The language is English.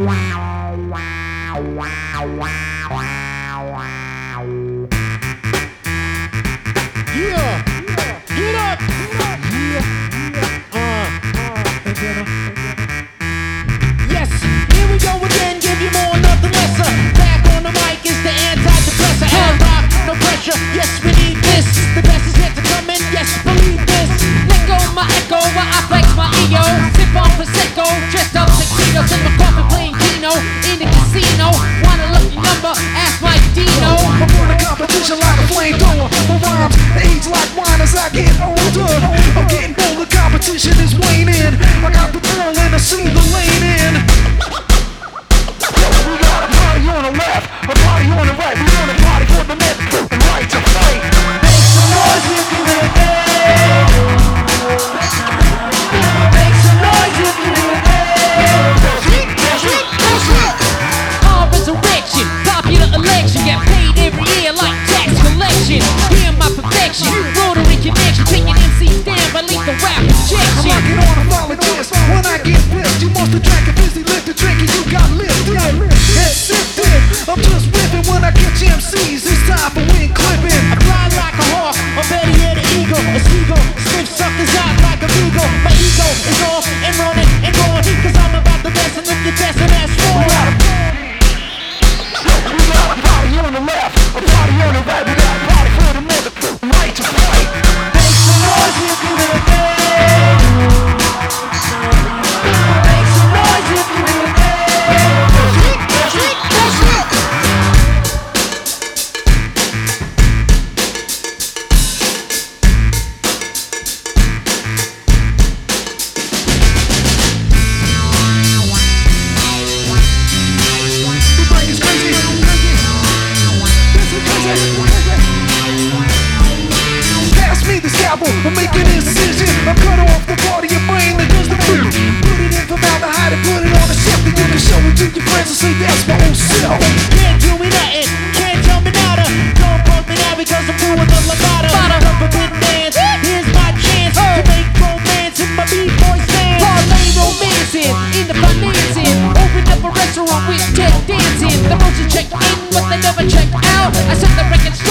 Yeah, get up. Yes, here we go again. Give you more, nothing lesser. Back on the mic is the antidepressant. And rock, no pressure. Yes, we need this. The best is yet to come in. Yes, believe this. Let go my echo while I flex my ego. Sip on prosecco, dressed up tuxedos in my coffin playing Keno in the casino. Want a lucky number? Ask Mike Dino. I'm on a competition like a flamethrower. My rhymes age like wine as I get older. I'm getting bolder, competition is waning. I got the ball and I see the lane in. We got a party on the left, a party on the right. We want a party for the left and right to fight. Make some noise if you live there. Make some noise if you live there. All resurrection, popular election. Get paid every year like tax collection. Hear my perfection, rotary connection. Taking MCs down by lethal rap I'm injection. rocking on a volunteers. When I get whipped, you must have drank a busy lift the drink and you got lifted. Head sifted. I'm just whipping when I catch MCs. It's time for wing clipping. I fly like a hawk, or better yet an eagle, a seagull. Sniff suckers out like a beagle. My ego is off and running and going, cause I'm about the best, and if you're testing, that's wrong. We got a party on the left, a party on the right. We got a party for the mother right to fight. Make some noise if you live there. Make some noise if you live there. The brain is crazy. This is crazy. Pass me the scalpel, I'm making an incision. I'm cut off the part of your brain that does the food. Put it in formaldehyde and put it on a shelf. Then you can show it to your friends and say that's my own self. Can't do me nothing, can't tell me nada. Don't punk me now because I'm doing the lambada. The forbidden dance, here's my chance to make romance in my B-boy stance. Parlay romancing, in the financing. Open up a restaurant with tech dancing. The motion check in, but they never check out. I set the record straight.